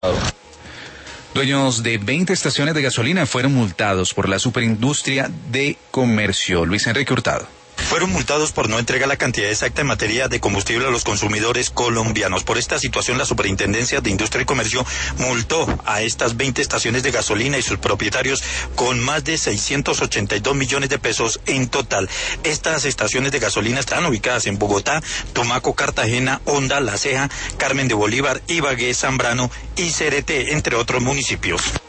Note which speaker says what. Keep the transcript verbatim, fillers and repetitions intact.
Speaker 1: Dueños de veinte estaciones de gasolina fueron multados por la Superindustria de Comercio. Luis Enrique Hurtado.
Speaker 2: Fueron multados por no entregar la cantidad exacta en materia de combustible a los consumidores colombianos. Por esta situación, la Superintendencia de Industria y Comercio multó a estas veinte estaciones de gasolina y sus propietarios con más de seiscientos ochenta y dos millones de pesos en total. Estas estaciones de gasolina están ubicadas en Bogotá, Tumaco, Cartagena, Honda, La Ceja, Carmen de Bolívar, Ibagué, Zambrano y Cereté, entre otros municipios.